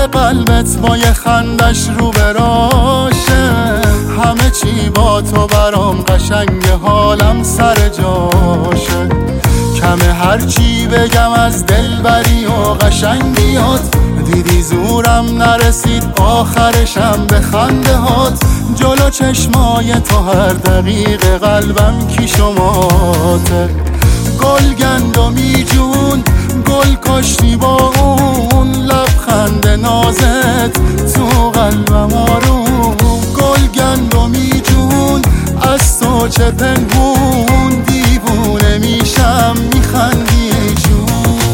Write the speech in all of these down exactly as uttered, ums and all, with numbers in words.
قلبت با یه خندش رو براشه. همه چی با تو برام قشنگ، حالم سر جاشه. کمه هرچی بگم از دلبری و قشنگیات، دیدی زورم نرسید آخرشم به خنده هات. جلو چشمای تو هر دقیقه قلبم کی شماته. گل گندمی جون گل کاشتی با اون لبخند نازت تو قلبم آروم. گل گندمی جون از تو چه پنهون، دیوونه میشم میخندی ای جون.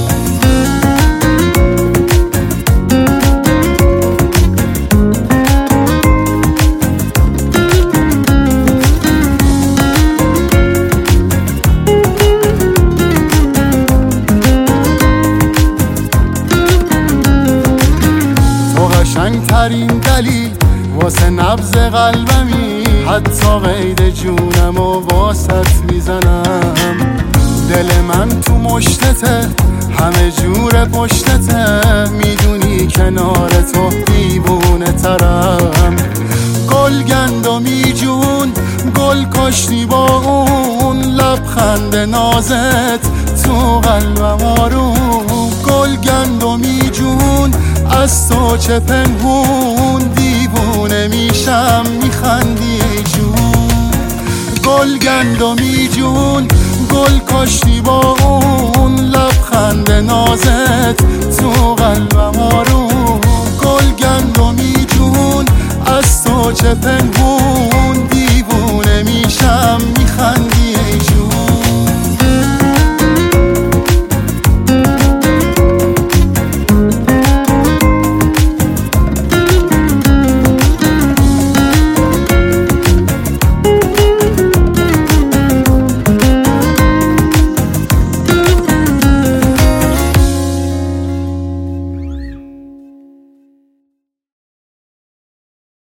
قشنگترین دلیل واسه نبض قلبمی، حتی قید جونم و واسط میزنم. دل من تو مشتته، همه جور پشتته، میدونی کنار تو دیوونه ترم. گل گندمی جون گل کاشتی با اون لبخند نازت تو قلبم آروم. گل گندمی جون از تو چه پنهون، دیوونه میشم میخندی ای جون. گل گندمی جون گل کاشتی با اون لبخند نازت تو قلبم آروم. گل گندمی جون از تو چه پنهون